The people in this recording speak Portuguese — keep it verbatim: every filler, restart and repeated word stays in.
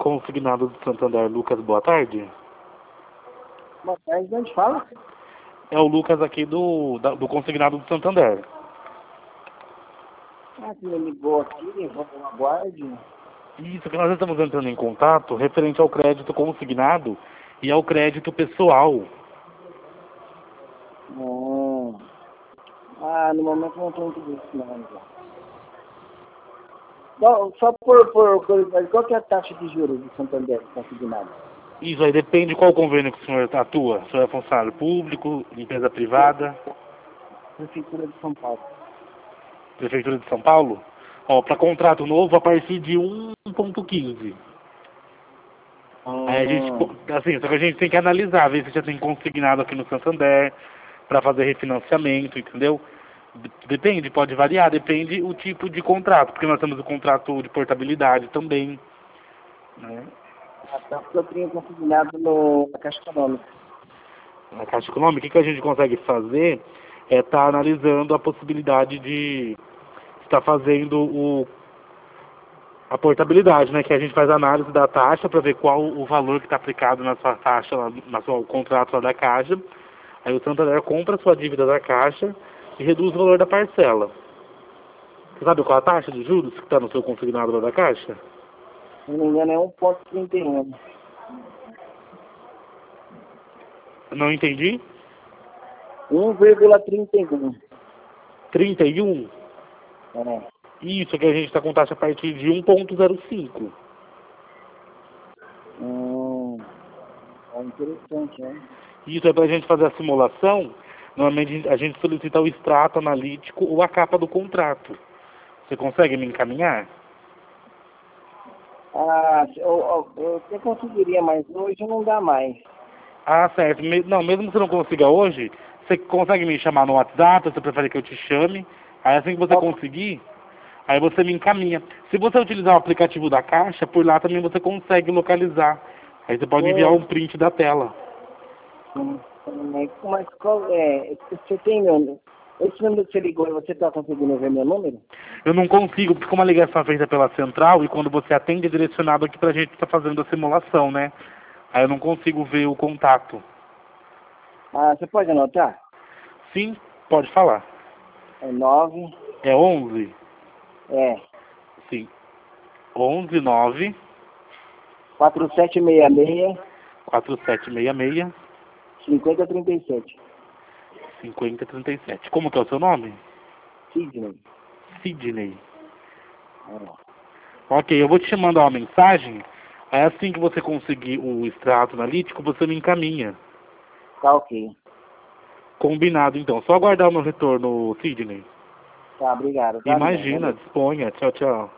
consignado do Santander, Lucas, boa tarde. Boa tarde, de onde fala? É o Lucas aqui do, da, do consignado do Santander. Ah, que me ligou aqui, vou aguarde. Isso, que nós estamos entrando em contato referente ao crédito consignado e ao crédito pessoal. Hum. Ah, no momento não estou muito disso, não. Só, só por, por curiosidade, qual que é a taxa de juros do Santander consignado? Isso aí depende de qual convênio que o senhor atua. O senhor é funcionário público, empresa privada, Prefeitura de São Paulo. Prefeitura de São Paulo? Ó, para contrato novo a partir de um ponto quinze. Aí a gente, Hum. assim, só que a gente tem que analisar, ver se já tem consignado aqui no Santander para fazer refinanciamento, entendeu? Depende, pode variar, depende o tipo de contrato, porque nós temos o contrato de portabilidade também, né? Até porque eu tenho consignado no, na Caixa Econômica. Na Caixa Econômica, o que, que a gente consegue fazer é estar tá analisando a possibilidade de estar fazendo o, a portabilidade, né? Que a gente faz a análise da taxa para ver qual o valor que está aplicado na sua taxa, na sua contrato lá da Caixa. Aí o Santander compra a sua dívida da Caixa e reduz o valor da parcela. Você sabe qual a taxa de juros que está no seu consignado lá da Caixa? Se não me engano é um ponto trinta e um. Não entendi. um vírgula trinta e um. trinta e um? É. Isso, que a gente está com taxa a partir de um ponto zero cinco. Hum. É interessante, né? Isso é para a gente fazer a simulação. Normalmente a gente solicita o extrato analítico ou a capa do contrato. Você consegue me encaminhar? Ah, eu, eu, eu até conseguiria, mas hoje não dá mais. Ah, certo. Me- Não, mesmo que você não consiga hoje, você consegue me chamar no WhatsApp, você prefere que eu te chame. Aí assim que você Ó, conseguir, aí você me encaminha. Se você utilizar o aplicativo da Caixa, por lá também você consegue localizar. Aí você pode enviar Ô, um print da tela. hum, mas qual é? Você tem meu. Esse número que você ligou, você está conseguindo ver meu número? Eu não consigo, porque como a ligação é feita pela central e quando você atende é direcionado aqui pra gente que tá fazendo a simulação, né? Aí eu não consigo ver o contato. Ah, você pode anotar? Sim, pode falar. É nove. É onze? É. Sim. onze nove quatro sete seis seis, quatro sete seis seis cinco zero três sete. cinco zero três sete. Como que é o seu nome? Sidney. Sidney. É. Ok, eu vou te mandar uma mensagem. Aí assim que você conseguir o extrato analítico, você me encaminha. Tá ok. Combinado, então. Só aguardar o meu retorno, Sidney. Tá, obrigado. Tá, amigão? Imagina, Valeu. disponha. Tchau, tchau.